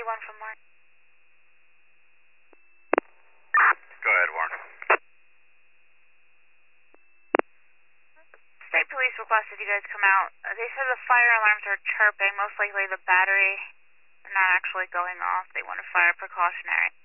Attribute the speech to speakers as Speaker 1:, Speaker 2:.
Speaker 1: 81 from Mark.
Speaker 2: Go ahead, Warren.
Speaker 1: State police requested you guys come out. They said the fire alarms are chirping. Most likely the battery are not actually going off. They want a fire precautionary.